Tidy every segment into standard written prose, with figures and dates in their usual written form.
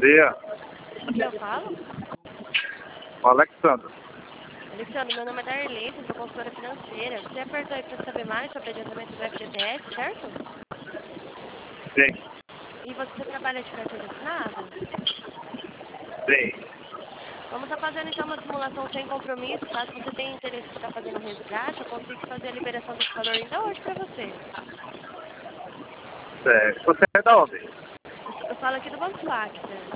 dia. Com quem eu falo? O Alexandre. Alexandre, meu nome é Darley, sou consultora financeira. Você apertou aí para saber mais sobre adiantamento do FGTS, certo? Sim. E você trabalha de carteira assinada? Sim. Vamos estar fazendo então uma simulação sem compromisso. Caso você tenha interesse em estar fazendo um resgate, eu consigo fazer a liberação desse valor ainda hoje para você. Você é da onde? Eu falo aqui do Banco Factor.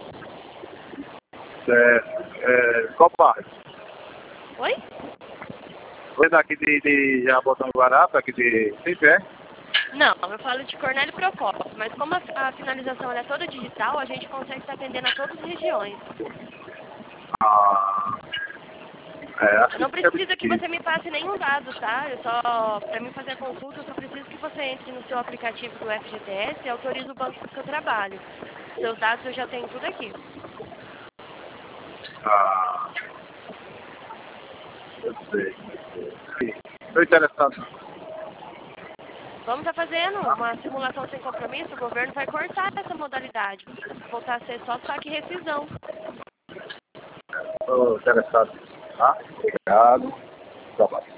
Qual bairro? Oi? Foi daqui de Jabotanguará, daqui de Cipé? Não, eu falo de Cornélio Procópio, mas como a finalização ela é toda digital, a gente consegue estar atendendo a todas as regiões. Ah, acho Não que é precisa que você difícil. me passe nenhum dado, tá? Para mim fazer a consulta, eu só preciso que você entre no seu aplicativo do FGTS e autorize o banco para o seu trabalho. Seus dados eu já tenho tudo aqui. Ah, eu sei. Estou interessado. Vamos estar fazendo uma simulação sem compromisso, o governo vai cortar essa modalidade. Vai voltar a ser só saque e rescisão. Estou interessado. Tá? Obrigado. Trabalho.